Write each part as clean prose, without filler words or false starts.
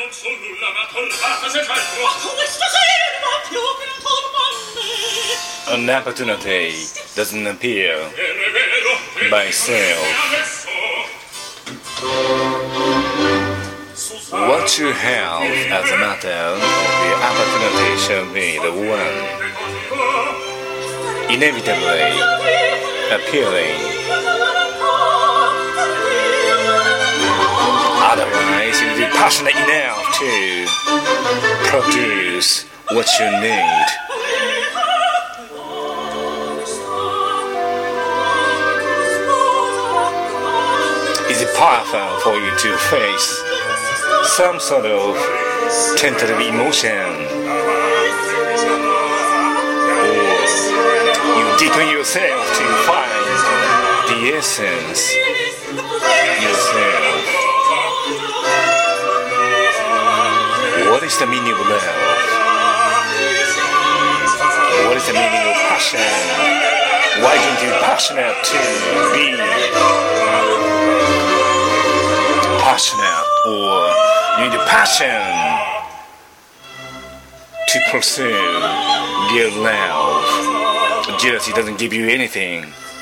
An opportunity doesn't appear by itself. What you have as a matter of the opportunity shall be the one inevitably appearing. Otherwise, you'll be passionate enough to produce what you need. Is it powerful for you to face some sort of tentative emotion? Or you deepen yourself to find the essence yourself? What is the meaning of love? What is the meaning of passion? Why don't you passionate to be passionate, or you need a passion to pursue your love? Jealousy doesn't give you anything.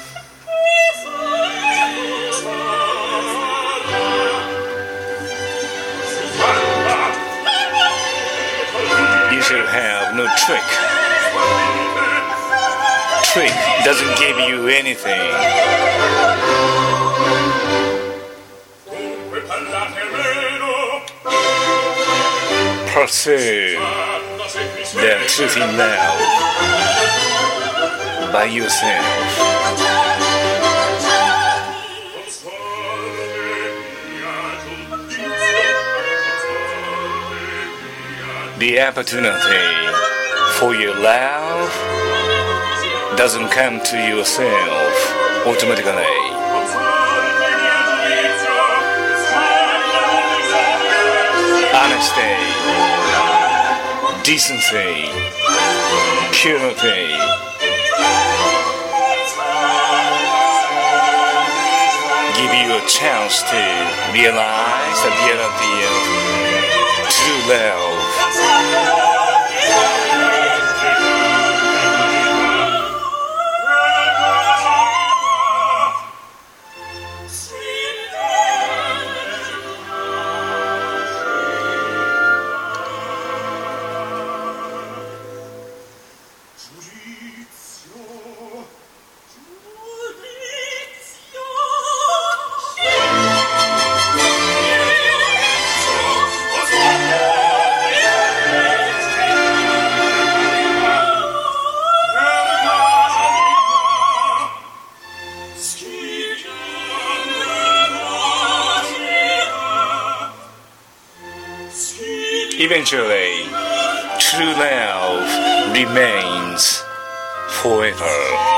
You should have no trick. Trick doesn't give you anything. Pursue the truth in love by yourself. The opportunity for your love doesn't come to yourself automatically. Honesty, decency, purity, give you a chance to realize the reality of true love. Eventually, true love remains forever.